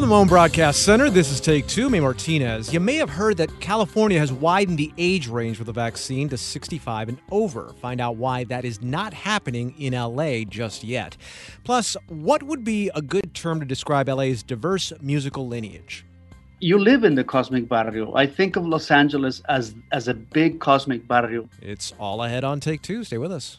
the Moan Broadcast Center, this is Take Two. May Martinez. You may have heard that California has widened the age range for the vaccine to 65 and over. Find out why that is not happening in LA just yet. Plus, what would be a good term to describe LA's diverse musical lineage? You live in the cosmic barrio. I think of Los Angeles as a big cosmic barrio. It's all ahead on Take Two. Stay with us.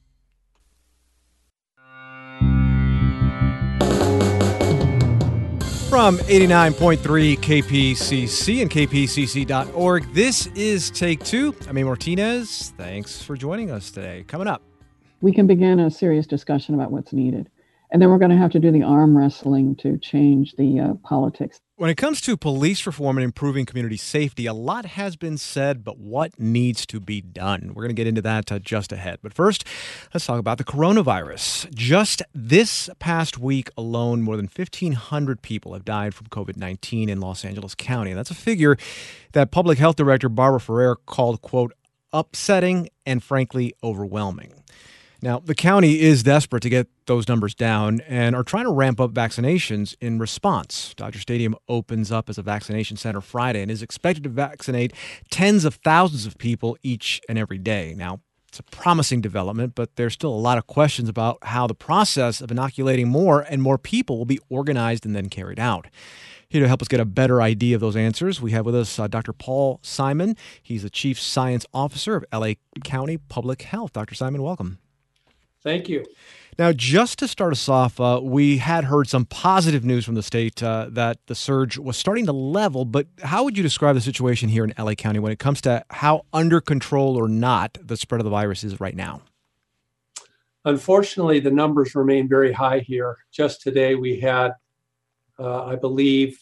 From 89.3 KPCC and kpcc.org, this is Take Two. I'm May Martinez. Thanks for joining us today. Coming up, we can begin a serious discussion about what's needed. And then we're going to have to do the arm wrestling to change the politics. When it comes to police reform and improving community safety, a lot has been said, but what needs to be done? We're going to get into that just ahead. But first, let's talk about the coronavirus. Just this past week alone, more than 1,500 people have died from COVID-19 in Los Angeles County. And that's a figure that Public Health Director Barbara Ferrer called, quote, upsetting and frankly overwhelming. Now, the county is desperate to get those numbers down and are trying to ramp up vaccinations in response. Dodger Stadium opens up as a vaccination center Friday and is expected to vaccinate tens of thousands of people each and every day. Now, it's a promising development, but there's still a lot of questions about how the process of inoculating more and more people will be organized and then carried out. Here to help us get a better idea of those answers, we have with us Dr. Paul Simon. He's the Chief Science Officer of LA County Public Health. Dr. Simon, welcome. Thank you. Now, just to start us off, we had heard some positive news from the state that the surge was starting to level, but how would you describe the situation here in LA County when it comes to how under control or not the spread of the virus is right now? Unfortunately, the numbers remain very high here. Just today, we had, I believe,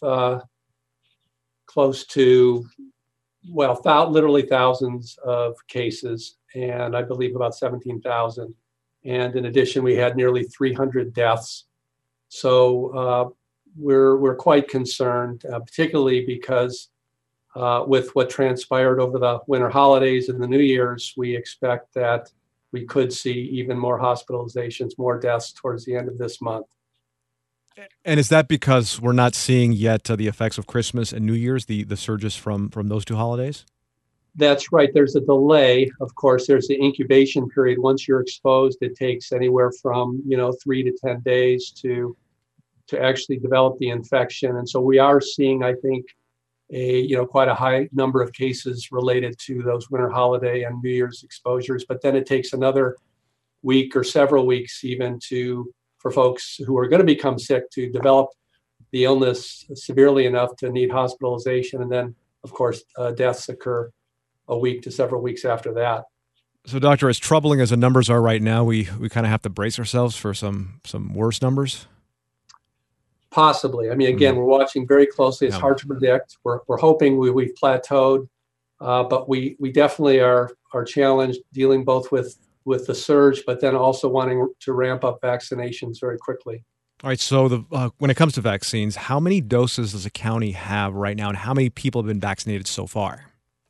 close to, literally thousands of cases, and I believe about 17,000. And in addition, we had nearly 300 deaths. So we're quite concerned, particularly because with what transpired over the winter holidays and the New Year's, we expect that we could see even more hospitalizations, more deaths towards the end of this month. And is that because we're not seeing yet the effects of Christmas and New Year's, the surges from those two holidays? That's right. There's a delay. Of course, there's the incubation period. Once you're exposed, it takes anywhere from 3 to 10 days to actually develop the infection. And so we are seeing, I think, quite a high number of cases related to those winter holiday and New Year's exposures. But then it takes another week or several weeks even for folks who are going to become sick to develop the illness severely enough to need hospitalization. And then, of course, deaths occur a week to several weeks after that. So, Doctor, as troubling as the numbers are right now, we kind of have to brace ourselves for some worse numbers? Possibly. I mean, again, we're watching very closely. It's hard to predict. We're hoping we've plateaued, but we definitely are challenged dealing both with the surge, but then also wanting to ramp up vaccinations very quickly. All right, so when it comes to vaccines, how many doses does the county have right now, and how many people have been vaccinated so far?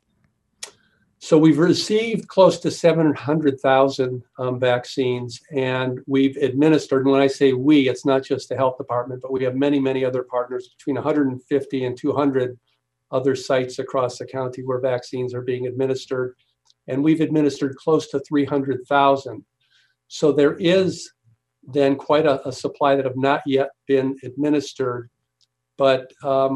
So we've received close to 700,000 vaccines, and we've administered, and when I say we, it's not just the health department, but we have many, many other partners, between 150 and 200 other sites across the county where vaccines are being administered, and we've administered close to 300,000. So there is then quite a supply that have not yet been administered, but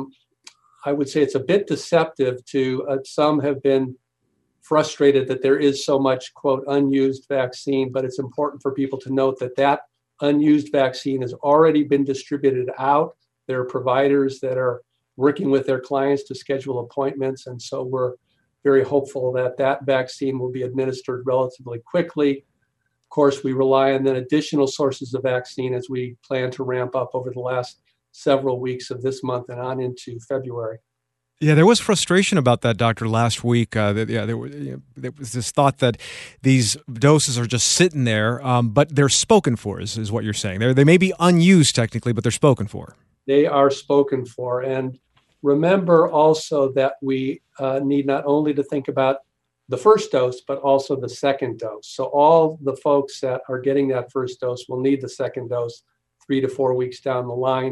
I would say it's a bit deceptive some have been frustrated that there is so much, quote, unused vaccine, but it's important for people to note that unused vaccine has already been distributed out. There are providers that are working with their clients to schedule appointments, and so we're very hopeful that vaccine will be administered relatively quickly. Of course, we rely on then additional sources of vaccine as we plan to ramp up over the last several weeks of this month and on into February. Yeah, there was frustration about that, Doctor, last week. There was this thought that these doses are just sitting there, but they're spoken for, is what you're saying. They may be unused technically, but they're spoken for. They are spoken for. And remember also that we need not only to think about the first dose, but also the second dose. So all the folks that are getting that first dose will need the second dose 3 to 4 weeks down the line.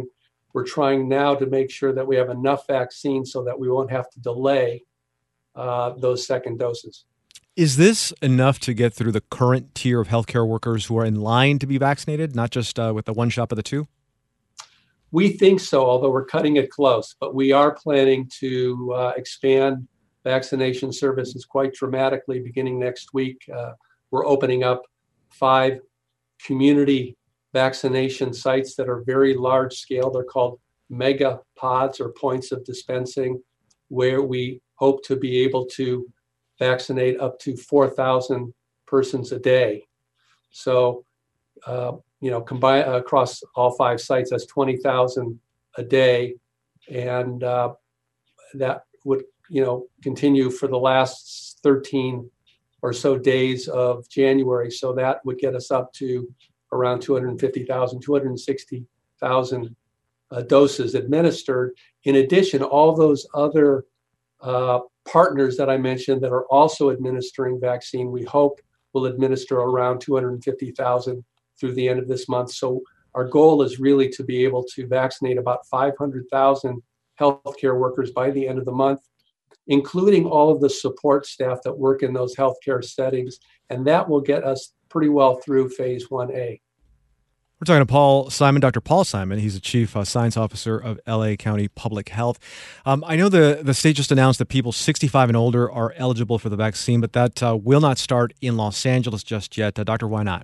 we're trying now to make sure that we have enough vaccine so that we won't have to delay those second doses. Is this enough to get through the current tier of healthcare workers who are in line to be vaccinated, not just with the one shot of the two? We think so, although we're cutting it close. But we are planning to expand vaccination services quite dramatically beginning next week. We're opening up 5 community vaccination sites that are very large scale. They're called mega pods or points of dispensing, where we hope to be able to vaccinate up to 4,000 persons a day. So, combine across all 5 sites, that's 20,000 a day. And that would, continue for the last 13 or so days of January. So that would get us up to around 250,000, 260,000 doses administered. In addition, all those other partners that I mentioned that are also administering vaccine, we hope will administer around 250,000 through the end of this month. So our goal is really to be able to vaccinate about 500,000 healthcare workers by the end of the month, including all of the support staff that work in those healthcare settings. And that will get us pretty well through phase 1A. We're talking to Paul Simon, Dr. Paul Simon. He's the Chief Science Officer of LA County Public Health. I know the state just announced that people 65 and older are eligible for the vaccine, but that will not start in Los Angeles just yet. Doctor, why not?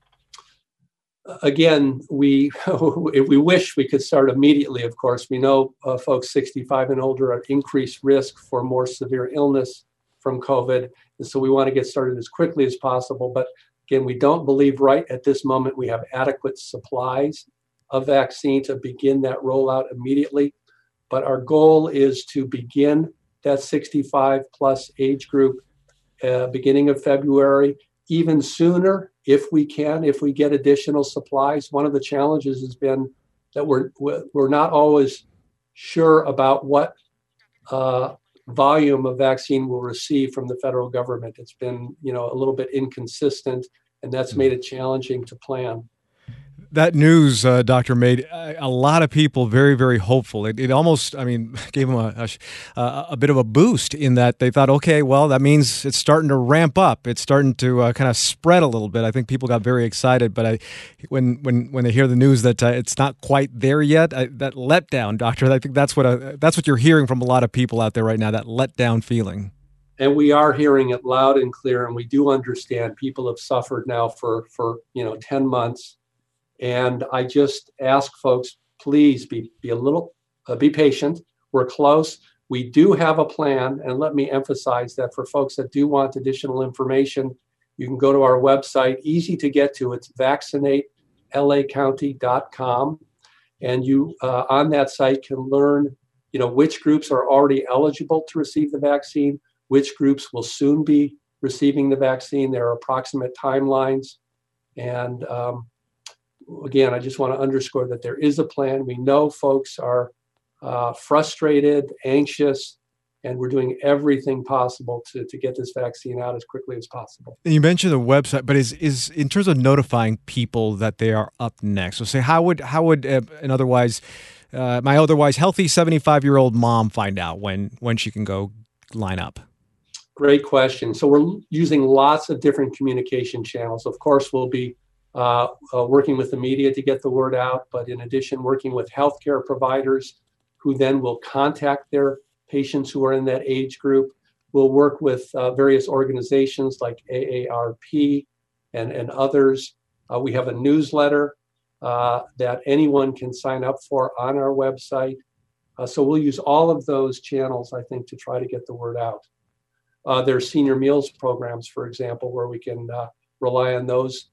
Again, if we wish we could start immediately, of course. We know folks 65 and older are at increased risk for more severe illness from COVID. And so we want to get started as quickly as possible. But again, we don't believe right at this moment we have adequate supplies of vaccine to begin that rollout immediately. But our goal is to begin that 65 plus age group beginning of February, even sooner if we can, if we get additional supplies. One of the challenges has been that we're not always sure about what volume of vaccine we'll receive from the federal government. It's been, a little bit inconsistent, and that's made it challenging to plan. That news, Doctor, made a lot of people very, very hopeful. It almost, gave them a bit of a boost in that they thought, okay, well, that means it's starting to ramp up. It's starting to kind of spread a little bit. I think people got very excited, but when they hear the news that it's not quite there yet, that letdown, Doctor, I think that's what you're hearing from a lot of people out there right now, that letdown feeling. And we are hearing it loud and clear, and we do understand people have suffered now for 10 months. And I just ask folks, please be patient. We're close. We do have a plan. And let me emphasize that for folks that do want additional information, you can go to our website, easy to get to. It's vaccinatelacounty.com. And you on that site can learn, which groups are already eligible to receive the vaccine, which groups will soon be receiving the vaccine. There are approximate timelines. And again, I just want to underscore that there is a plan. We know folks are frustrated, anxious, and we're doing everything possible to get this vaccine out as quickly as possible. And you mentioned the website, but is in terms of notifying people that they are up next. So say, how would my otherwise healthy 75-year-old mom find out when she can go line up? Great question. So we're using lots of different communication channels. Of course, we'll be working with the media to get the word out, but in addition, working with healthcare providers who then will contact their patients who are in that age group. We'll work with various organizations like AARP and others. We have a newsletter that anyone can sign up for on our website. So we'll use all of those channels, I think, to try to get the word out. There's senior meals programs, for example, where we can rely on those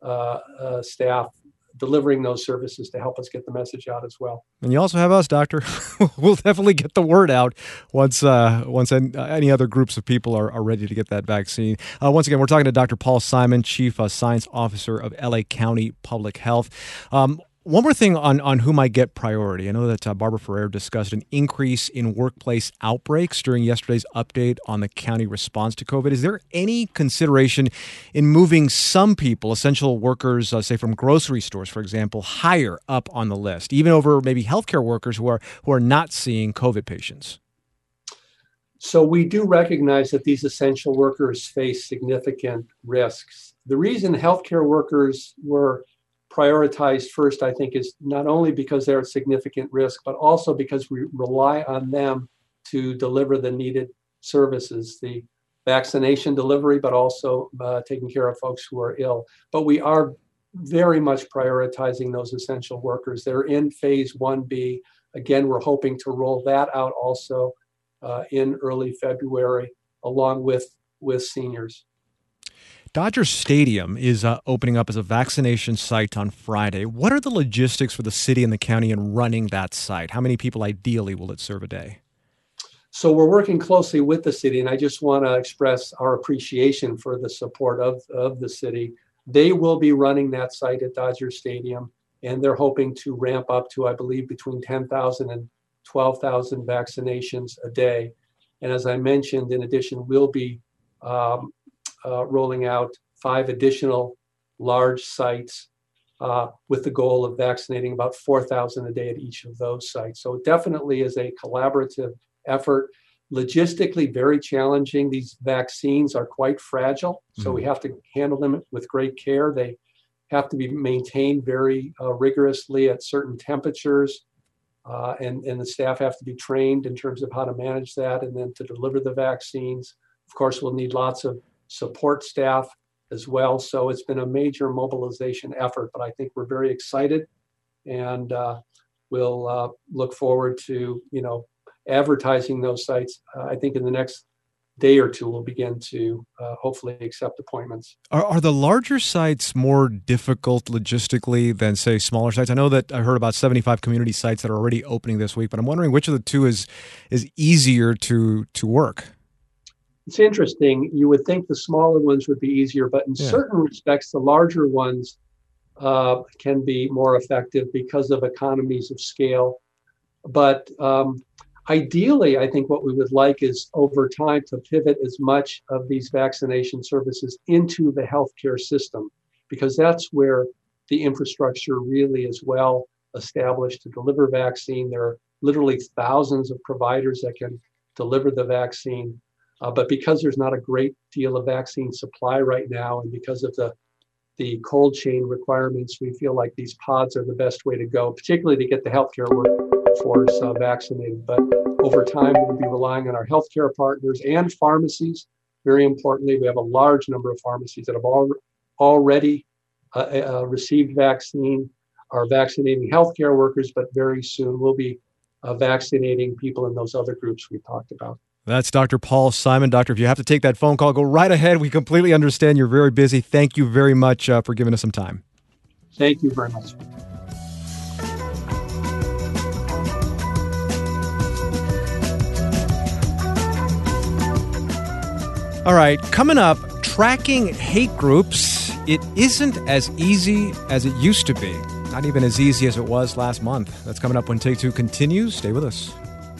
staff delivering those services to help us get the message out as well. And you also have us, Doctor. We'll definitely get the word out once any other groups of people are ready to get that vaccine. Once again, we're talking to Dr. Paul Simon, Chief Science Officer of LA County Public Health. One more thing on who might get priority. I know that Barbara Ferrer discussed an increase in workplace outbreaks during yesterday's update on the county response to COVID. Is there any consideration in moving some people, essential workers, say from grocery stores, for example, higher up on the list, even over maybe healthcare workers who are not seeing COVID patients? So we do recognize that these essential workers face significant risks. The reason healthcare workers were prioritized first, I think, is not only because they're at significant risk, but also because we rely on them to deliver the needed services, the vaccination delivery, but also taking care of folks who are ill. But we are very much prioritizing those essential workers. They're in phase 1B. Again, we're hoping to roll that out also in early February, along with seniors. Dodger Stadium is opening up as a vaccination site on Friday. What are the logistics for the city and the county in running that site? How many people ideally will it serve a day? So we're working closely with the city, and I just want to express our appreciation for the support of the city. They will be running that site at Dodger Stadium, and they're hoping to ramp up to, I believe, between 10,000 and 12,000 vaccinations a day. And as I mentioned, in addition, we'll be rolling out 5 additional large sites with the goal of vaccinating about 4,000 a day at each of those sites. So it definitely is a collaborative effort. Logistically very challenging. These vaccines are quite fragile, so we have to handle them with great care. They have to be maintained very rigorously at certain temperatures, and the staff have to be trained in terms of how to manage that and then to deliver the vaccines. Of course, we'll need lots of support staff as well. So it's been a major mobilization effort, but I think we're very excited, and we'll look forward to, advertising those sites. I think in the next day or two, we'll begin to hopefully accept appointments. Are the larger sites more difficult logistically than, say, smaller sites? I know that I heard about 75 community sites that are already opening this week, but I'm wondering which of the two is easier to work. It's interesting. You would think the smaller ones would be easier, but in certain respects, the larger ones can be more effective because of economies of scale. But ideally, I think what we would like is over time to pivot as much of these vaccination services into the healthcare system, because that's where the infrastructure really is well established to deliver vaccine. There are literally thousands of providers that can deliver the vaccine. But because there's not a great deal of vaccine supply right now, and because of the cold chain requirements, we feel like these pods are the best way to go, particularly to get the healthcare workforce vaccinated. But over time, we'll be relying on our healthcare partners and pharmacies. Very importantly, we have a large number of pharmacies that have already received vaccine, are vaccinating healthcare workers, but very soon we'll be vaccinating people in those other groups we talked about. That's Dr. Paul Simon. Doctor, if you have to take that phone call, go right ahead. We completely understand you're very busy. Thank you very much for giving us some time. Thank you very much. All right, coming up, tracking hate groups. It isn't as easy as it used to be. Not even as easy as it was last month. That's coming up when Take Two continues. Stay with us.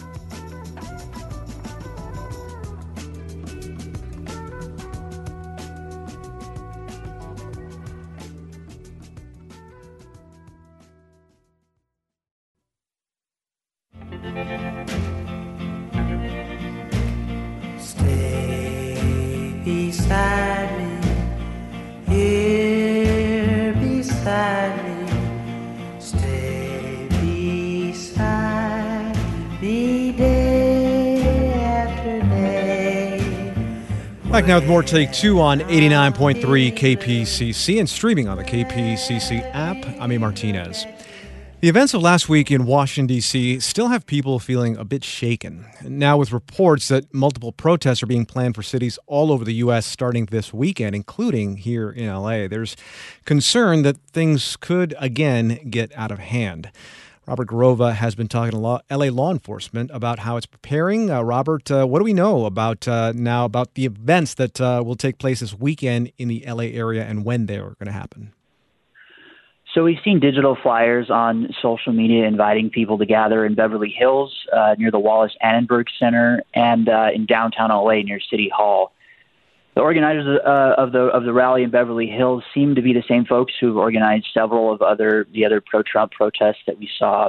Back now with more Take Two on 89.3 KPCC and streaming on the KPCC app. I'm A. Martinez. The events of last week in Washington, D.C. still have people feeling a bit shaken. Now with reports that multiple protests are being planned for cities all over the U.S. starting this weekend, including here in L.A., there's concern that things could again get out of hand. Robert Garova has been talking to L.A. law enforcement about how it's preparing. Robert, what do we know about now about the events that will take place this weekend in the L.A. area and when they are going to happen? So we've seen digital flyers on social media inviting people to gather in Beverly Hills near the Wallace Annenberg Center and in downtown LA near City Hall. The organizers of the rally in Beverly Hills seem to be the same folks who have organized several of the other pro-Trump protests that we saw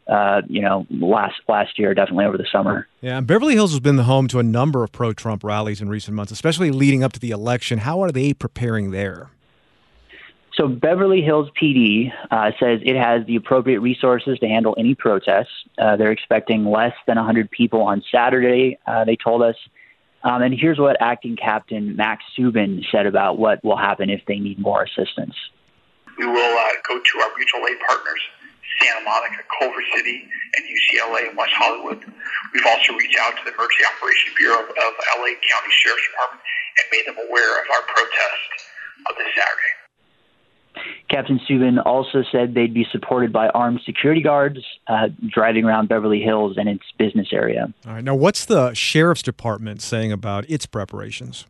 last year, definitely over the summer. Yeah, and Beverly Hills has been the home to a number of pro-Trump rallies in recent months, especially leading up to the election. How are they preparing there? So Beverly Hills PD says it has the appropriate resources to handle any protests. They're expecting less than 100 people on Saturday, they told us. And here's what Acting Captain Max Subin said about what will happen if they need more assistance. We will go to our mutual aid partners, Santa Monica, Culver City, and UCLA and West Hollywood. We've also reached out to the Emergency Operations Bureau of LA County Sheriff's Department and made them aware of our protest of this Saturday. Captain Subin also said they'd be supported by armed security guards driving around Beverly Hills and its business area. All right. Now, what's the Sheriff's Department saying about its preparations?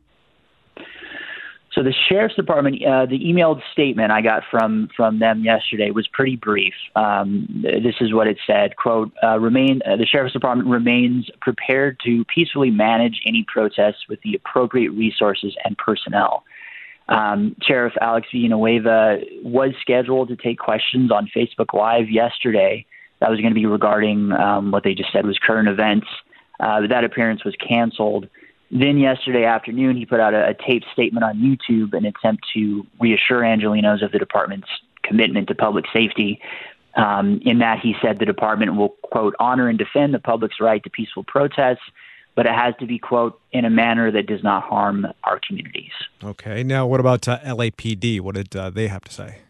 So the Sheriff's Department, the emailed statement I got from them yesterday was pretty brief. This is what it said, quote, the Sheriff's Department remains prepared to peacefully manage any protests with the appropriate resources and personnel. Sheriff Alex Villanueva was scheduled to take questions on Facebook Live yesterday. That was going to be regarding what they just said was current events. But that appearance was canceled. Then yesterday afternoon, he put out a taped statement on YouTube in an attempt to reassure Angelenos of the department's commitment to public safety. In that, he said the department will, quote, honor and defend the public's right to peaceful protests, but it has to be, quote, in a manner that does not harm our communities. Okay. Now, what about LAPD? What did they have to say?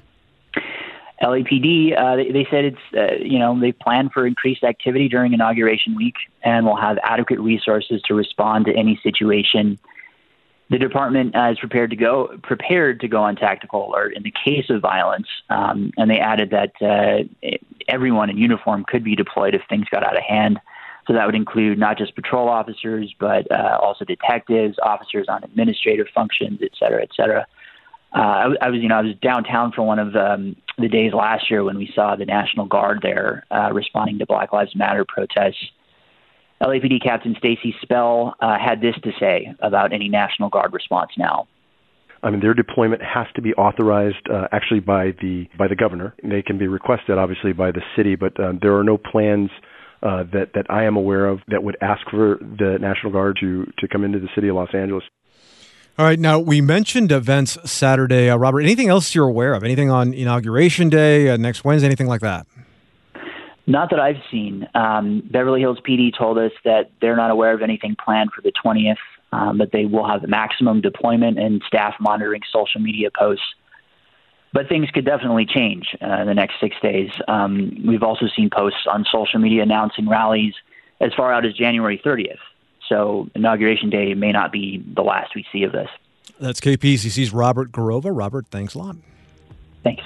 LAPD, they said it's, they plan for increased activity during Inauguration Week and will have adequate resources to respond to any situation. The department is prepared to go on tactical alert in the case of violence, and they added that everyone in uniform could be deployed if things got out of hand. So that would include not just patrol officers, but also detectives, officers on administrative functions, et cetera, et cetera. I was downtown for one of the days last year when we saw the National Guard there responding to Black Lives Matter protests. LAPD Captain Stacy Spell had this to say about any National Guard response now. I mean, their deployment has to be authorized actually by the governor. They can be requested, obviously, by the city, but there are no plans that I am aware of that would ask for the National Guard to come into the city of Los Angeles. All right. Now, we mentioned events Saturday. Robert, anything else you're aware of? Anything on Inauguration Day, next Wednesday, anything like that? Not that I've seen. Beverly Hills PD told us that they're not aware of anything planned for the 20th, but they will have the maximum deployment and staff monitoring social media posts. But things could definitely change in the next 6 days. We've also seen posts on social media announcing rallies as far out as January 30th. So Inauguration Day may not be the last we see of this. That's KPCC's Robert Garova. Robert, thanks a lot. Thanks.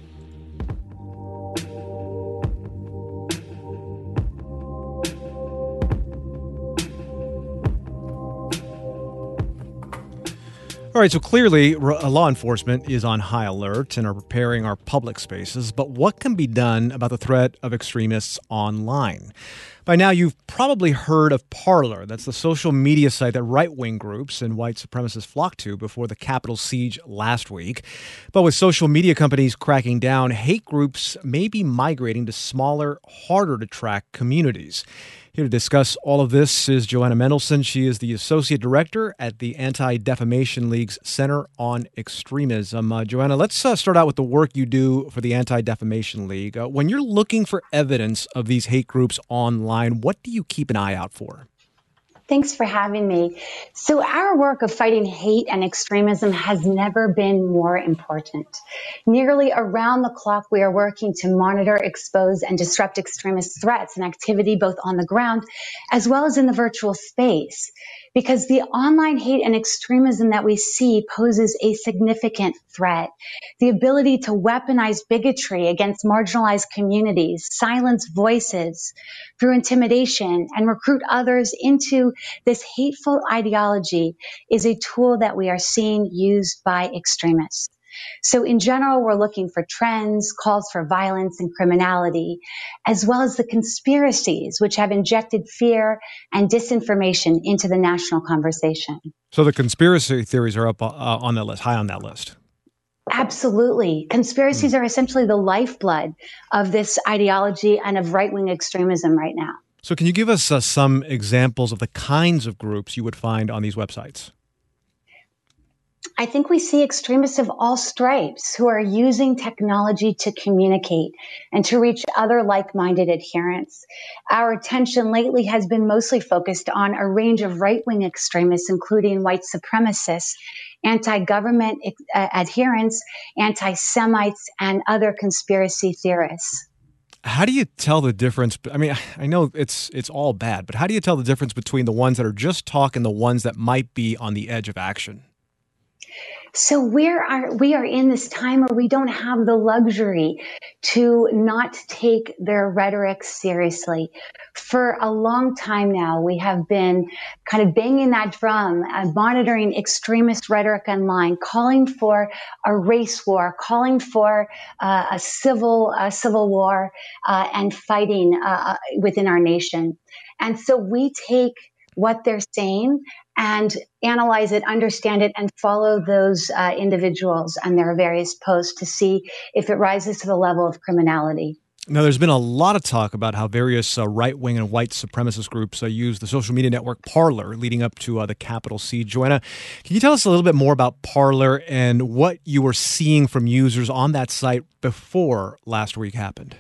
All right, so clearly law enforcement is on high alert and are preparing our public spaces, but what can be done about the threat of extremists online? By now, you've probably heard of Parler. That's the social media site that right-wing groups and white supremacists flocked to before the Capitol siege last week. But with social media companies cracking down, hate groups may be migrating to smaller, harder-to-track communities. Here to discuss all of this is Joanna Mendelson. She is the Associate Director at the Anti-Defamation League's Center on Extremism. Joanna, let's start out with the work you do for the Anti-Defamation League. When you're looking for evidence of these hate groups online, what do you keep an eye out for? Thanks for having me. So our work of fighting hate and extremism has never been more important. Nearly around the clock, we are working to monitor, expose, and disrupt extremist threats and activity both on the ground as well as in the virtual space. Because the online hate and extremism that we see poses a significant threat. The ability to weaponize bigotry against marginalized communities, silence voices through intimidation, and recruit others into this hateful ideology is a tool that we are seeing used by extremists. So in general, we're looking for trends, calls for violence and criminality, as well as the conspiracies which have injected fear and disinformation into the national conversation. So the conspiracy theories are up on that list, high on that list. Absolutely. Conspiracies are essentially the lifeblood of this ideology and of right-wing extremism right now. So can you give us some examples of the kinds of groups you would find on these websites? I think we see extremists of all stripes who are using technology to communicate and to reach other like-minded adherents. Our attention lately has been mostly focused on a range of right-wing extremists, including white supremacists, anti-government adherents, anti-Semites, and other conspiracy theorists. How do you tell the difference? I mean, I know it's all bad, but how do you tell the difference between the ones that are just talk and the ones that might be on the edge of action? So we are in this time where we don't have the luxury to not take their rhetoric seriously. For a long time now, we have been kind of banging that drum and monitoring extremist rhetoric online, calling for a race war, calling for a civil war and fighting within our nation. And so we take what they're saying and analyze it, understand it, and follow those individuals and their various posts to see if it rises to the level of criminality. Now, there's been a lot of talk about how various right-wing and white supremacist groups use the social media network Parler leading up to the Capitol siege. Joanna, can you tell us a little bit more about Parler and what you were seeing from users on that site before last week happened?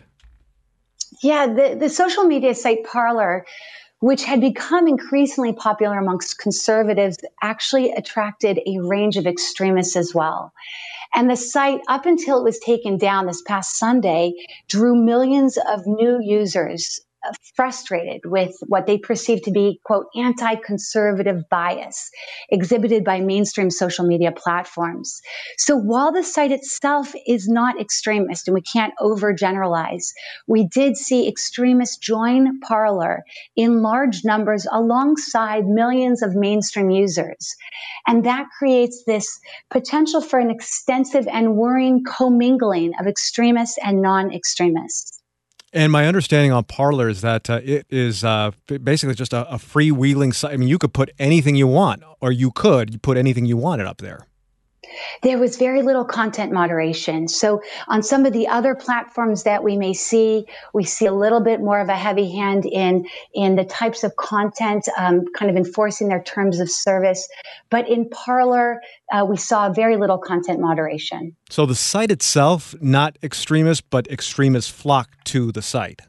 Yeah, the social media site Parler, which had become increasingly popular amongst conservatives, actually attracted a range of extremists as well. And the site, up until it was taken down this past Sunday, drew millions of new users frustrated with what they perceived to be, quote, anti-conservative bias exhibited by mainstream social media platforms. So while the site itself is not extremist, and we can't overgeneralize, we did see extremists join Parler in large numbers alongside millions of mainstream users. And that creates this potential for an extensive and worrying commingling of extremists and non-extremists. And my understanding on Parler is that it is basically just a freewheeling site. I mean, you could put anything you want, or you put anything you wanted up there. There was very little content moderation. So on some of the other platforms that we may see, we see a little bit more of a heavy hand in the types of content, kind of enforcing their terms of service. But in Parler, we saw very little content moderation. So the site itself, not extremist, but extremists flock to the site.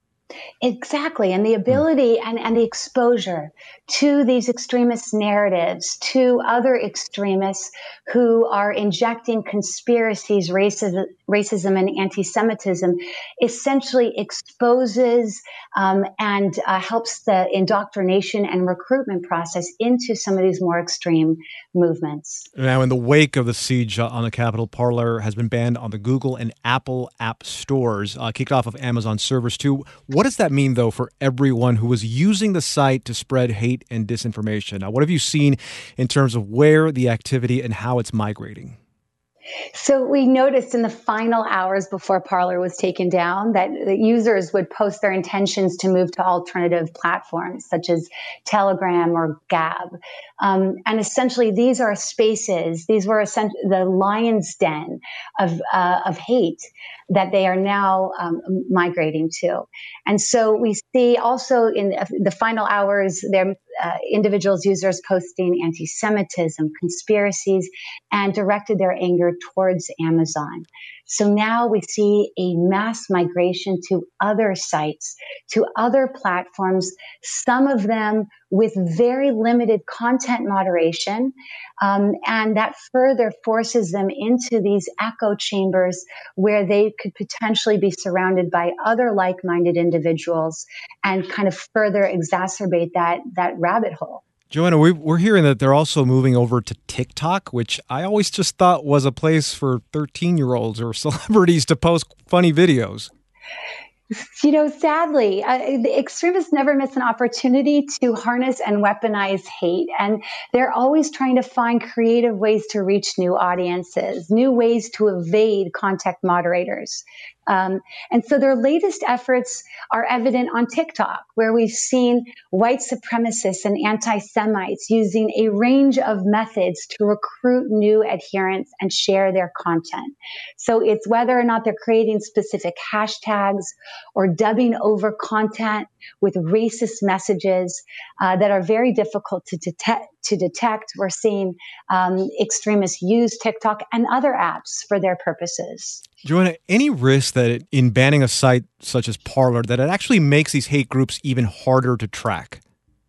Exactly. And the ability and the exposure to these extremist narratives, to other extremists who are injecting conspiracies, racism and anti-Semitism, essentially exposes and helps the indoctrination and recruitment process into some of these more extreme movements. Now, in the wake of the siege on the Capitol, Parler has been banned on the Google and Apple app stores, kicked off of Amazon servers too. What does that mean, though, for everyone who was using the site to spread hate and disinformation? Now, what have you seen in terms of where the activity and how it's migrating? So we noticed in the final hours before Parler was taken down that the users would post their intentions to move to alternative platforms such as Telegram or Gab. And essentially, these are spaces, these were the lion's den of hate that they are now migrating to. And so we see also in the final hours, there individuals, users posting anti-Semitism, conspiracies, and directed their anger towards Amazon. So now we see a mass migration to other sites, to other platforms, some of them with very limited content moderation, and that further forces them into these echo chambers where they could potentially be surrounded by other like-minded individuals and kind of further exacerbate that rabbit hole. Joanna, we're hearing that they're also moving over to TikTok, which I always just thought was a place for 13-year-olds or celebrities to post funny videos. Sadly, the extremists never miss an opportunity to harness and weaponize hate. And they're always trying to find creative ways to reach new audiences, new ways to evade contact moderators. And so their latest efforts are evident on TikTok, where we've seen white supremacists and anti-Semites using a range of methods to recruit new adherents and share their content. So it's whether or not they're creating specific hashtags or dubbing over content with racist messages that are very difficult to detect. We're seeing extremists use TikTok and other apps for their purposes. Joanna, any risk that in banning a site such as Parler that it actually makes these hate groups even harder to track?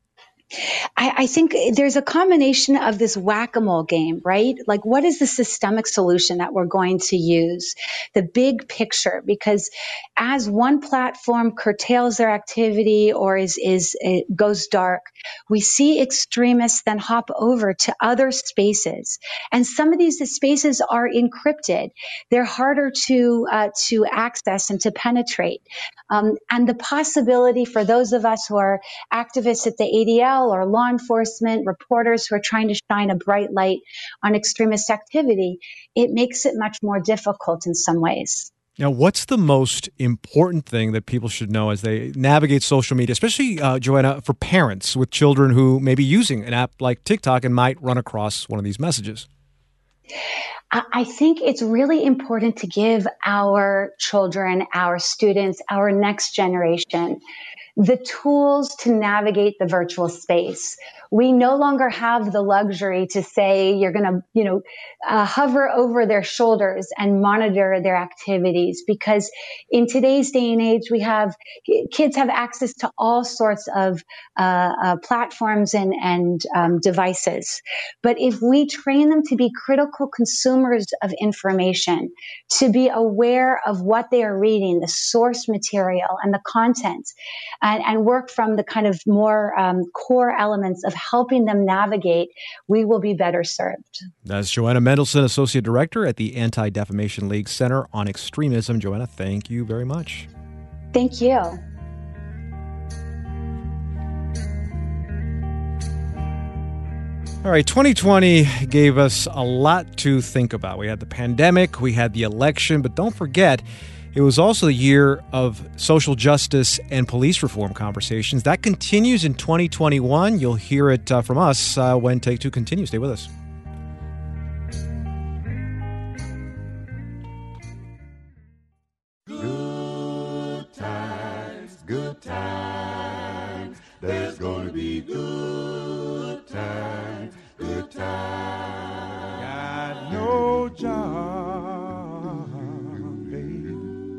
I think there's a combination of this whack-a-mole game, right? Like, what is the systemic solution that we're going to use? The big picture, because as one platform curtails their activity or it goes dark, we see extremists then hop over to other spaces, and some of these spaces are encrypted. They're harder to access and to penetrate, and the possibility for those of us who are activists at the ADL or law enforcement, reporters who are trying to shine a bright light on extremist activity, it makes it much more difficult in some ways. Now, what's the most important thing that people should know as they navigate social media, especially, Joanna, for parents with children who may be using an app like TikTok and might run across one of these messages? I think it's really important to give our children, our students, our next generation the tools to navigate the virtual space. We no longer have the luxury to say you're going to, hover over their shoulders and monitor their activities, because in today's day and age, kids have access to all sorts of platforms and devices. But if we train them to be critical consumers of information, to be aware of what they are reading, the source material and the content, and work from the kind of more core elements of helping them navigate, we will be better served. That's Joanna Mendelson, Associate Director at the Anti-Defamation League Center on Extremism. Joanna, thank you very much. Thank you. All right, 2020 gave us a lot to think about. We had the pandemic, we had the election, but don't forget, it was also the year of social justice and police reform conversations. That continues in 2021. You'll hear it from us when Take Two continues. Stay with us. Good times. There's going to be good times. Good times. Got no job, baby,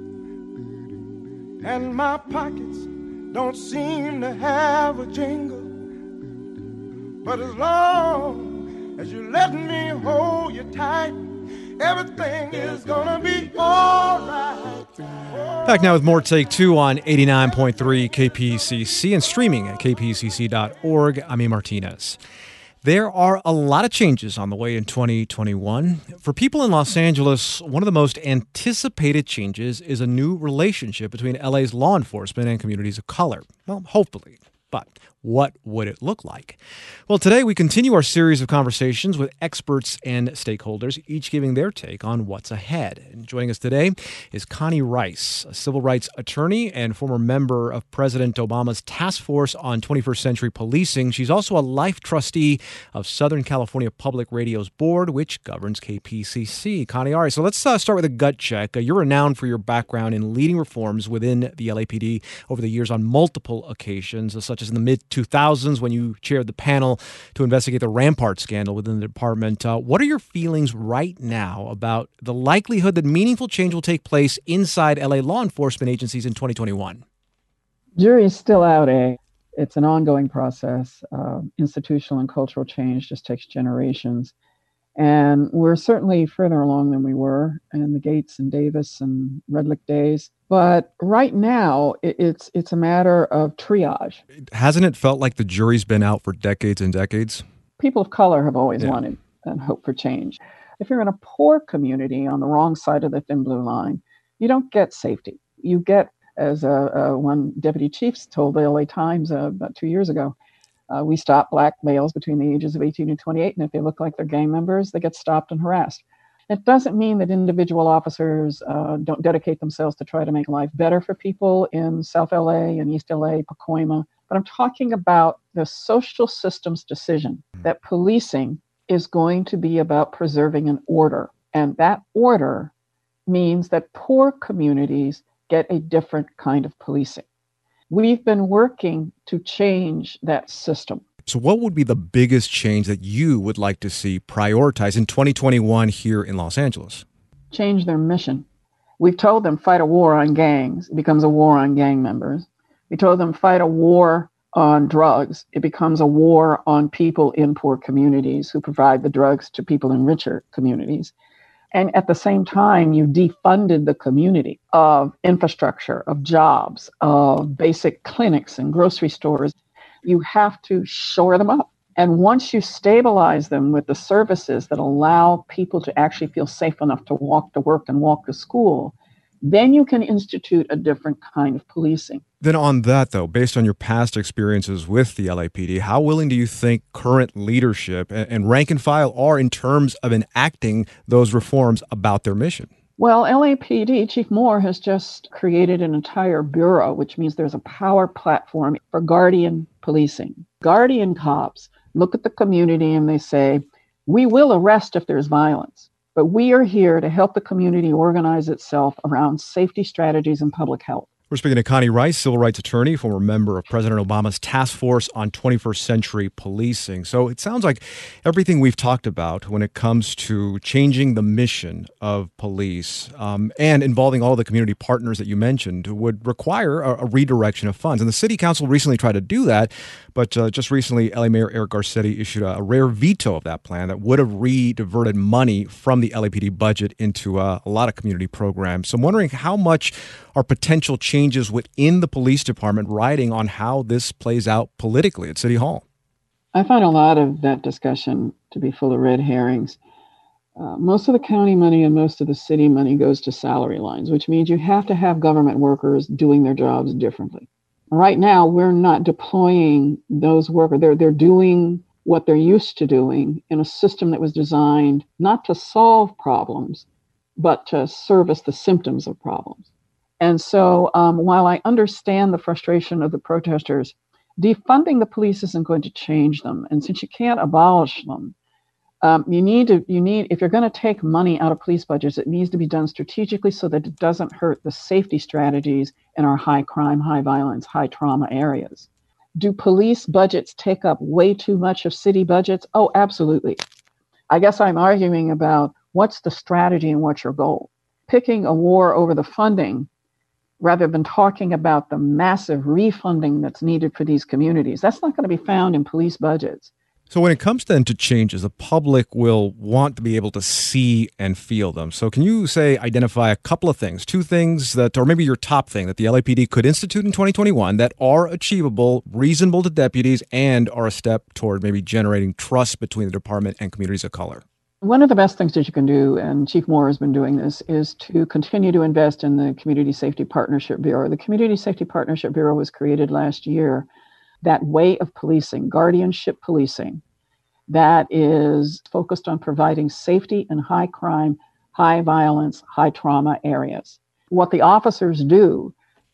and my pockets don't seem to have a jingle. But as long as you let me hold you tight, everything is gonna be all right. Back now with more Take Two on 89.3 KPCC and streaming at kpcc.org. I'm Ian Martinez. There are a lot of changes on the way in 2021. For people in Los Angeles, one of the most anticipated changes is a new relationship between LA's law enforcement and communities of color. Well, hopefully. But what would it look like? Well, today we continue our series of conversations with experts and stakeholders, each giving their take on what's ahead. And joining us today is Connie Rice, a civil rights attorney and former member of President Obama's Task Force on 21st Century Policing. She's also a life trustee of Southern California Public Radio's board, which governs KPCC. Connie, all right, so let's start with a gut check. You're renowned for your background in leading reforms within the LAPD over the years on multiple occasions, such as in the mid-2000s when you chaired the panel to investigate the Rampart scandal within the department. What are your feelings right now about the likelihood that meaningful change will take place inside LA law enforcement agencies in 2021? Jury is still out, It's an ongoing process. Institutional and cultural change just takes generations. And we're certainly further along than we were in the Gates and Davis and Redlick days. But right now, it's a matter of triage. Hasn't it felt like the jury's been out for decades and decades? People of color have always wanted and hoped for change. If you're in a poor community on the wrong side of the thin blue line, you don't get safety. You get As one deputy chief told the LA Times about 2 years ago, we stop black males between the ages of 18 and 28, and if they look like they're gang members, they get stopped and harassed. It doesn't mean that individual officers don't dedicate themselves to try to make life better for people in South LA and East LA, Pacoima, but I'm talking about the social systems decision that policing is going to be about preserving an order. And that order means that poor communities get a different kind of policing. We've been working to change that system. So what would be the biggest change that you would like to see prioritized in 2021 here in Los Angeles? Change their mission. We've told them fight a war on gangs. It becomes a war on gang members. We told them fight a war on drugs. It becomes a war on people in poor communities who provide the drugs to people in richer communities. And at the same time, you defunded the community of infrastructure, of jobs, of basic clinics and grocery stores. You have to shore them up. And once you stabilize them with the services that allow people to actually feel safe enough to walk to work and walk to school, then you can institute a different kind of policing. Then on that, though, based on your past experiences with the LAPD, how willing do you think current leadership and rank and file are in terms of enacting those reforms about their mission? Well, LAPD, Chief Moore has just created an entire bureau, which means there's a power platform for guardian policing. Guardian cops look at the community and they say, we will arrest if there's violence, but we are here to help the community organize itself around safety strategies and public health. We're speaking to Connie Rice, civil rights attorney, former member of President Obama's Task Force on 21st Century Policing. So it sounds like everything we've talked about when it comes to changing the mission of police and involving all the community partners that you mentioned would require a redirection of funds. And the city council recently tried to do that, but just recently, LA Mayor Eric Garcetti issued a rare veto of that plan that would have rediverted money from the LAPD budget into a lot of community programs. So I'm wondering how much are potential changes within the police department riding on how this plays out politically at City Hall? I find a lot of that discussion to be full of red herrings. Most of the county money and most of the city money goes to salary lines, which means you have to have government workers doing their jobs differently. Right now, we're not deploying those workers. They're doing what they're used to doing in a system that was designed not to solve problems, but to service the symptoms of problems. And so while I understand the frustration of the protesters, defunding the police isn't going to change them. And since you can't abolish them, if you're going to take money out of police budgets, it needs to be done strategically so that it doesn't hurt the safety strategies in our high crime, high violence, high trauma areas. Do police budgets take up way too much of city budgets? Oh, absolutely. I guess I'm arguing about what's the strategy and what's your goal. Picking a war over the funding rather than talking about the massive refunding that's needed for these communities. That's not going to be found in police budgets. So when it comes then to changes, the public will want to be able to see and feel them. So can you identify a couple of things, two things that, or maybe your top thing that the LAPD could institute in 2021 that are achievable, reasonable to deputies, and are a step toward maybe generating trust between the department and communities of color? One of the best things that you can do, and Chief Moore has been doing this, is to continue to invest in the Community Safety Partnership Bureau. The Community Safety Partnership Bureau was created last year. That way of policing, guardianship policing, that is focused on providing safety in high crime, high violence, high trauma areas. What the officers do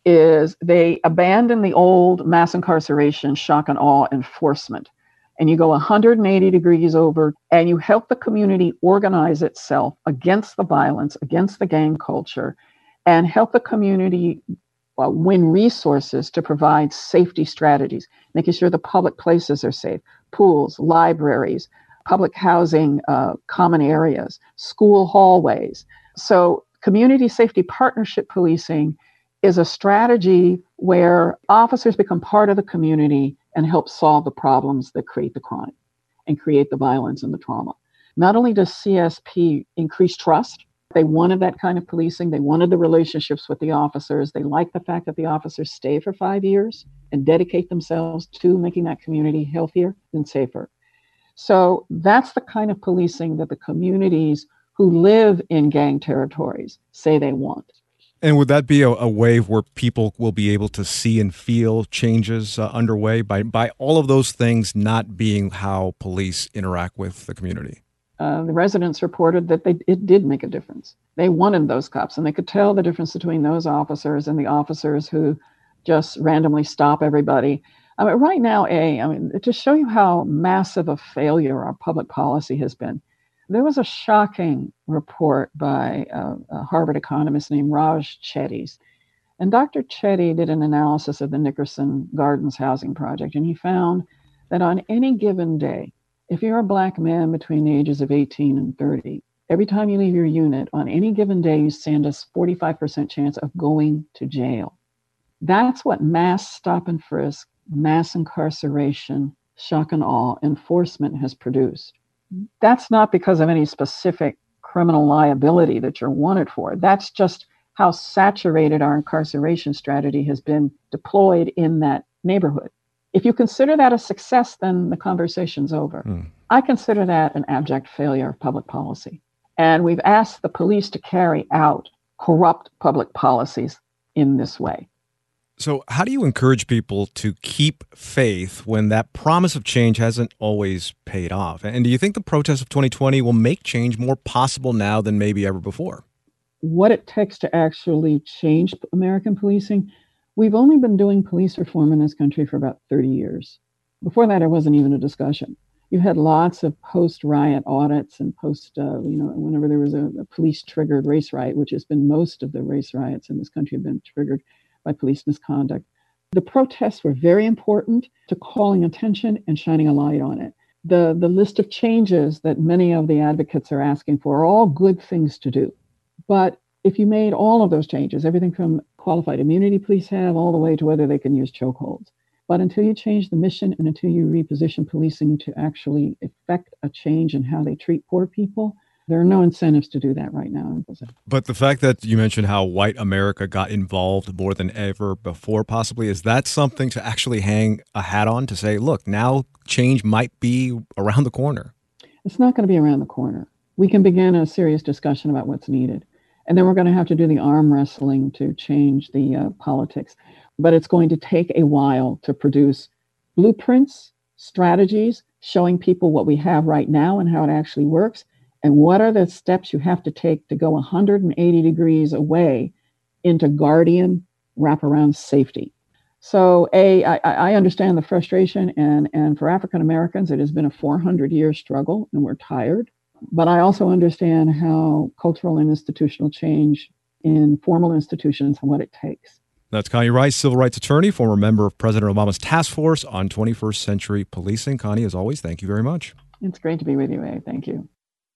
is they abandon the old mass incarceration, shock and awe enforcement. And you go 180 degrees over and you help the community organize itself against the violence, against the gang culture, and help the community win resources to provide safety strategies, making sure the public places are safe, pools, libraries, public housing, common areas, school hallways. So community safety partnership policing is a strategy where officers become part of the community and help solve the problems that create the crime and create the violence and the trauma. Not only does CSP increase trust, they wanted that kind of policing. They wanted the relationships with the officers. They like the fact that the officers stay for 5 years and dedicate themselves to making that community healthier and safer. So that's the kind of policing that the communities who live in gang territories say they want. And would that be a way where people will be able to see and feel changes underway by all of those things not being how police interact with the community? The residents reported that it did make a difference. They wanted those cops, and they could tell the difference between those officers and the officers who just randomly stop everybody. I mean, right now, to show you how massive a failure our public policy has been, there was a shocking report by a Harvard economist named Raj Chetty. And Dr. Chetty did an analysis of the Nickerson Gardens housing project, and he found that on any given day, if you're a Black man between the ages of 18 and 30, every time you leave your unit, on any given day, you stand a 45% chance of going to jail. That's what mass stop and frisk, mass incarceration, shock and awe enforcement has produced. That's not because of any specific criminal liability that you're wanted for. That's just how saturated our incarceration strategy has been deployed in that neighborhood. If you consider that a success, then the conversation's over. I consider that an abject failure of public policy. And we've asked the police to carry out corrupt public policies in this way. So how do you encourage people to keep faith when that promise of change hasn't always paid off? And do you think the protests of 2020 will make change more possible now than maybe ever before? What it takes to actually change American policing, we've only been doing police reform in this country for about 30 years. Before that, it wasn't even a discussion. You had lots of post-riot audits and whenever there was a police-triggered race riot, which has been most of the race riots in this country have been triggered by police misconduct. The protests were very important to calling attention and shining a light on it. The list of changes that many of the advocates are asking for are all good things to do. But if you made all of those changes, everything from qualified immunity police have all the way to whether they can use chokeholds. But until you change the mission and until you reposition policing to actually effect a change in how they treat poor people, there are no incentives to do that right now. But the fact that you mentioned how white America got involved more than ever before, possibly, is that something to actually hang a hat on to say, look, now change might be around the corner? It's not going to be around the corner. We can begin a serious discussion about what's needed. And then we're going to have to do the arm wrestling to change the politics. But it's going to take a while to produce blueprints, strategies, showing people what we have right now and how it actually works. And what are the steps you have to take to go 180 degrees away into guardian wraparound safety? So I understand the frustration, and for African Americans, it has been a 400-year struggle, and we're tired. But I also understand how cultural and institutional change in formal institutions and what it takes. That's Connie Rice, civil rights attorney, former member of President Obama's task force on 21st century policing. Connie, as always, thank you very much. It's great to be with you, A. Thank you.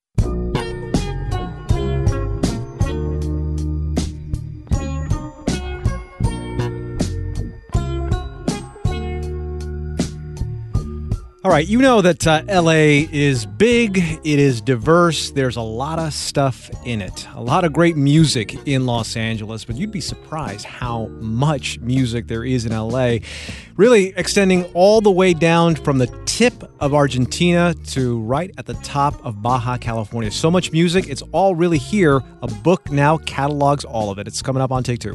All right, you know that LA is big, it is diverse, there's a lot of stuff in it, a lot of great music in Los Angeles, but you'd be surprised how much music there is in LA, really extending all the way down from the tip of Argentina to right at the top of Baja California. So much music, it's all really here. A book now catalogs all of it. It's coming up on Take Two.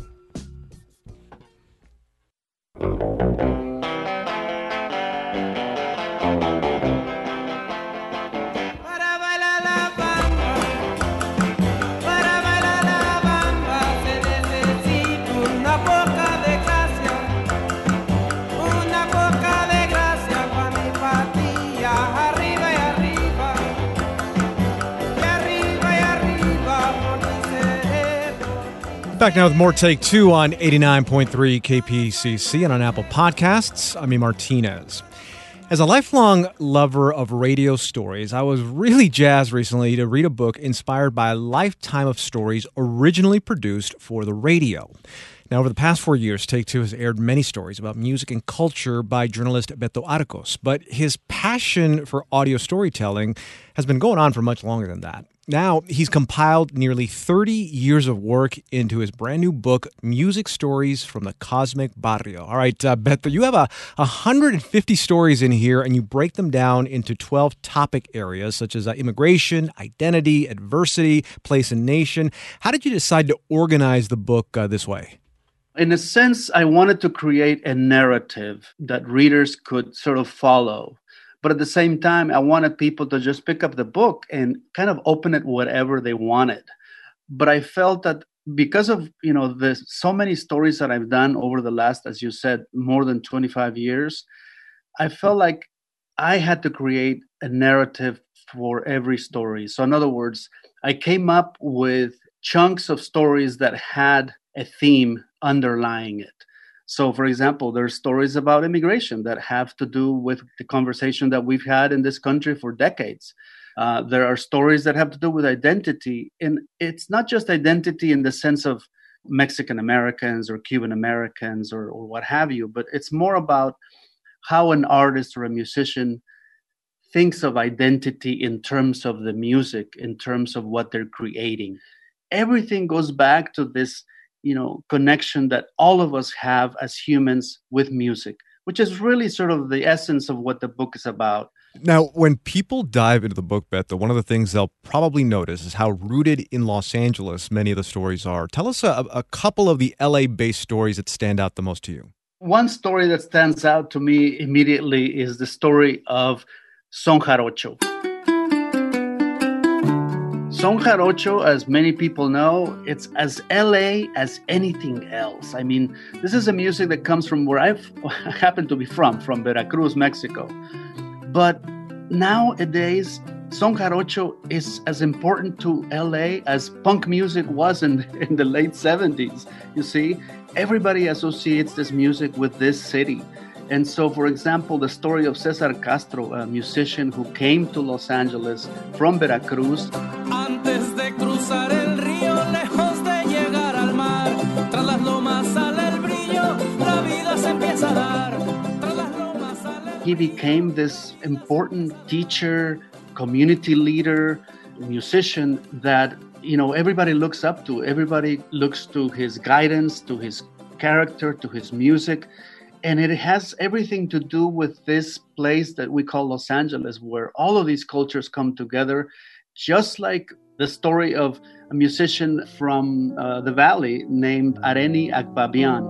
Back now with more Take Two on 89.3 KPCC and on Apple Podcasts. I'm E. Martinez. As a lifelong lover of radio stories, I was really jazzed recently to read a book inspired by a lifetime of stories originally produced for the radio. Now, over the past 4 years, Take Two has aired many stories about music and culture by journalist Beto Arcos, but his passion for audio storytelling has been going on for much longer than that. Now, he's compiled nearly 30 years of work into his brand new book, Music Stories from the Cosmic Barrio. All right, Beto, you have 150 stories in here, and you break them down into 12 topic areas, such as immigration, identity, adversity, place and nation. How did you decide to organize the book this way? In a sense, I wanted to create a narrative that readers could sort of follow. But at the same time, I wanted people to just pick up the book and kind of open it whatever they wanted. But I felt that because of, the so many stories that I've done over the last, as you said, more than 25 years, I felt like I had to create a narrative for every story. So in other words, I came up with chunks of stories that had a theme underlying it. So, for example, there's stories about immigration that have to do with the conversation that we've had in this country for decades. There are stories that have to do with identity. And it's not just identity in the sense of Mexican Americans or Cuban Americans or what have you, but it's more about how an artist or a musician thinks of identity in terms of the music, in terms of what they're creating. Everything goes back to this connection that all of us have as humans with music, which is really sort of the essence of what the book is about. Now, when people dive into the book, Beto, one of the things they'll probably notice is how rooted in Los Angeles many of the stories are. Tell us a couple of the LA-based stories that stand out the most to you. One story that stands out to me immediately is the story of Son Jarocho. Son Jarocho, as many people know, it's as LA as anything else. I mean, this is a music that comes from where I happen to be from Veracruz, Mexico. But nowadays, Son Jarocho is as important to LA as punk music was in the late 70s. You see, everybody associates this music with this city. And so, for example, the story of Cesar Castro, a musician who came to Los Angeles from Veracruz. Antes de cruzar el río, lejos de llegar al mar, tras las lomas sale el brillo, la vida se empieza a dar. Tras las lomas sale el... He became this important teacher, community leader, musician that, everybody looks up to. Everybody looks to his guidance, to his character, to his music. And it has everything to do with this place that we call Los Angeles, where all of these cultures come together, just like the story of a musician from the Valley named Areni Agbabian.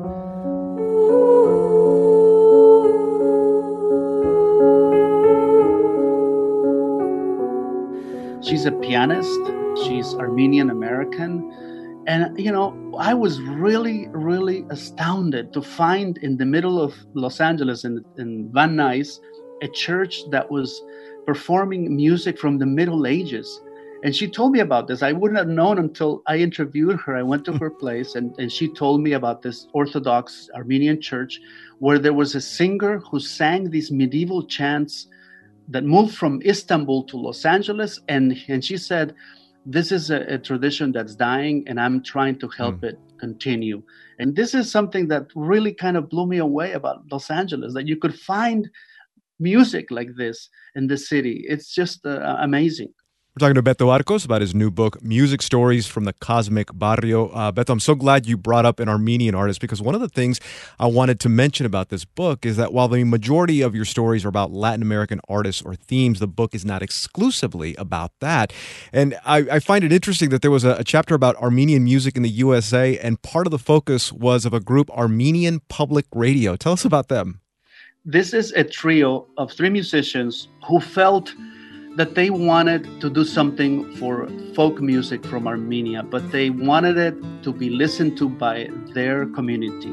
She's a pianist. She's Armenian American. And, I was really, really astounded to find in the middle of Los Angeles, in Van Nuys, a church that was performing music from the Middle Ages. And she told me about this. I wouldn't have known until I interviewed her. I went to her place and she told me about this Orthodox Armenian church where there was a singer who sang these medieval chants that moved from Istanbul to Los Angeles. And she said, this is a tradition that's dying, and I'm trying to help it continue. And this is something that really kind of blew me away about Los Angeles, that you could find music like this in the city. It's just amazing. We're talking to Beto Arcos about his new book, Music Stories from the Cosmic Barrio. Beto, I'm so glad you brought up an Armenian artist, because one of the things I wanted to mention about this book is that while the majority of your stories are about Latin American artists or themes, the book is not exclusively about that. And I find it interesting that there was a chapter about Armenian music in the USA, and part of the focus was of a group, Armenian Public Radio. Tell us about them. This is a trio of 3 musicians who felt that they wanted to do something for folk music from Armenia, but they wanted it to be listened to by their community.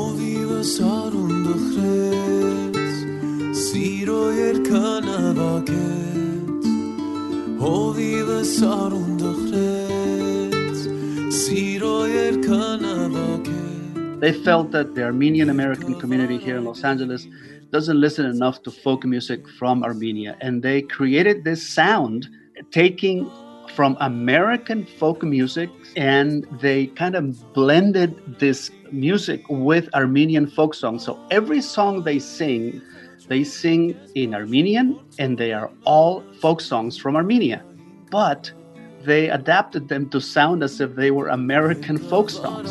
They felt that the Armenian American community here in Los Angeles doesn't listen enough to folk music from Armenia. And they created this sound, taking from American folk music, and they kind of blended this music with Armenian folk songs. So every song they sing in Armenian, and they are all folk songs from Armenia. But they adapted them to sound as if they were American folk songs.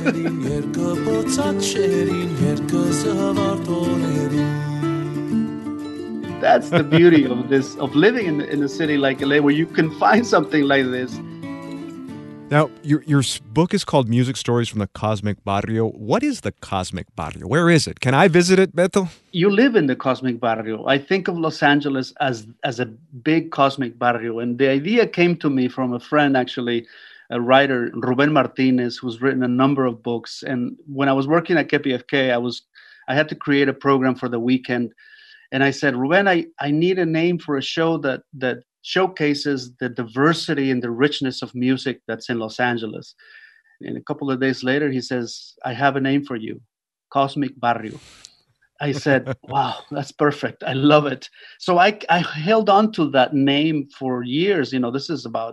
That's the beauty of living in a city like LA, where you can find something like this. Now, your book is called Music Stories from the Cosmic Barrio. What is the Cosmic Barrio? Where is it? Can I visit it, Beto? You live in the Cosmic Barrio. I think of Los Angeles as a big Cosmic Barrio. And the idea came to me from a friend, actually, a writer, Ruben Martinez, who's written a number of books. And when I was working at KPFK, I had to create a program for the weekend. And I said, Ruben, I need a name for a show that showcases the diversity and the richness of music that's in Los Angeles. And a couple of days later, he says, I have a name for you, Cosmic Barrio. I said, wow, that's perfect. I love it. So I held on to that name for years. This is about,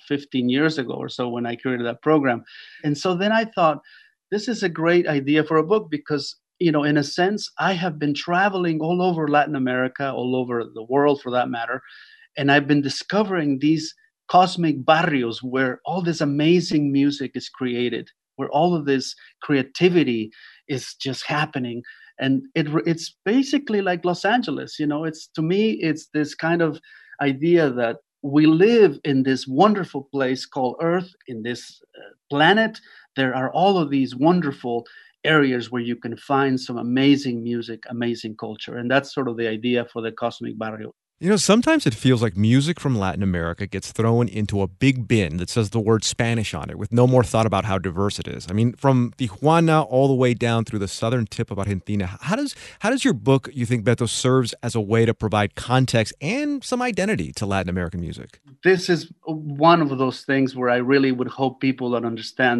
15 years ago or so when I created that program. And so then I thought, this is a great idea for a book because, in a sense, I have been traveling all over Latin America, all over the world for that matter. And I've been discovering these cosmic barrios where all this amazing music is created, where all of this creativity is just happening. And it's basically like Los Angeles. To me, it's this kind of idea that we live in this wonderful place called Earth, in this planet. There are all of these wonderful areas where you can find some amazing music, amazing culture. And that's sort of the idea for the Cosmic Barrio. Sometimes it feels like music from Latin America gets thrown into a big bin that says the word Spanish on it with no more thought about how diverse it is. I mean, from Tijuana all the way down through the southern tip of Argentina, how does your book, you think, Beto, serves as a way to provide context and some identity to Latin American music? This is one of those things where I really would hope people would understand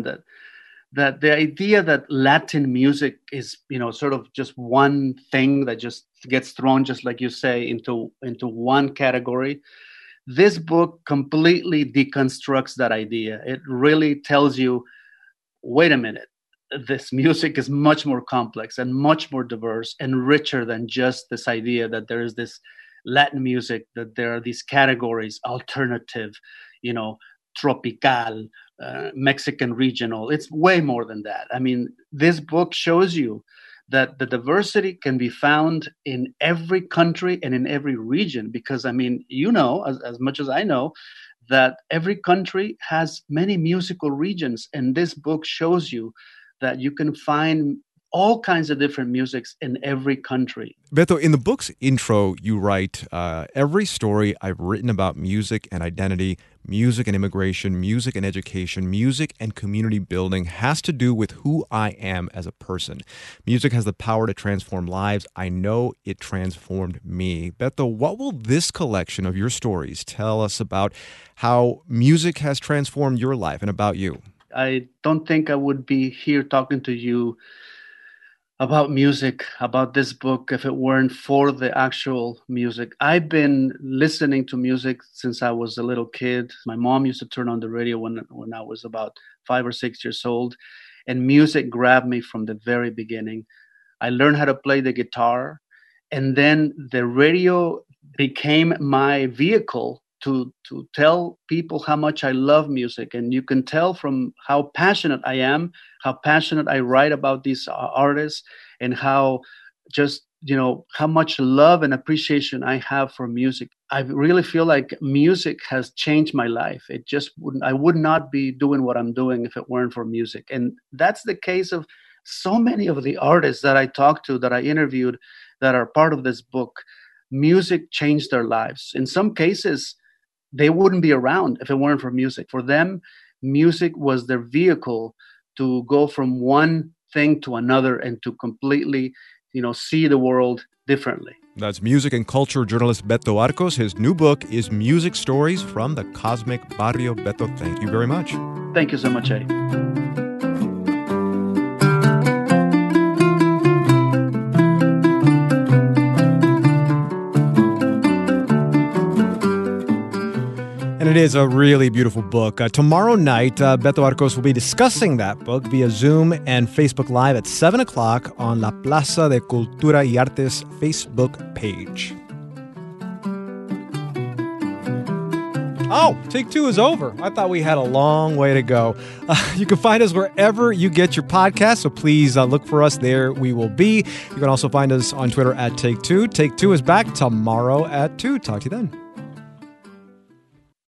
that the idea that Latin music is, sort of just one thing that just gets thrown, just like you say, into one category. This book completely deconstructs that idea. It really tells you, wait a minute, this music is much more complex and much more diverse and richer than just this idea that there is this Latin music, that there are these categories, alternative, tropical, Mexican regional. It's way more than that. I mean, this book shows you that the diversity can be found in every country and in every region, because, I mean, as much as I know, that every country has many musical regions. And this book shows you that you can find all kinds of different musics in every country. Beto, in the book's intro, you write, every story I've written about music and identity, music and immigration, music and education, music and community building has to do with who I am as a person. Music has the power to transform lives. I know it transformed me. Beto, what will this collection of your stories tell us about how music has transformed your life and about you? I don't think I would be here talking to you about music, about this book, if it weren't for the actual music. I've been listening to music since I was a little kid. My mom used to turn on the radio when I was about 5 or 6 years old, and music grabbed me from the very beginning. I learned how to play the guitar, and then the radio became my vehicle to tell people how much I love music. And you can tell from how passionate I am, how passionate I write about these artists, and how just, how much love and appreciation I have for music. I really feel like music has changed my life. I would not be doing what I'm doing if it weren't for music. And that's the case of so many of the artists that I talked to, that I interviewed, that are part of this book. Music changed their lives. In some cases, they wouldn't be around if it weren't for music. For them, music was their vehicle to go from one thing to another and to completely, see the world differently. That's music and culture journalist Beto Arcos. His new book is Music Stories from the Cosmic Barrio. Beto, thank you very much. Thank you so much, Eddie. And it is a really beautiful book. Tomorrow night, Beto Arcos will be discussing that book via Zoom and Facebook Live at 7 o'clock on La Plaza de Cultura y Artes Facebook page. Oh, take two is over. I thought we had a long way to go. You can find us wherever you get your podcasts, so please look for us there. We will be. You can also find us on Twitter at Take Two. Take Two is back tomorrow at 2. Talk to you then.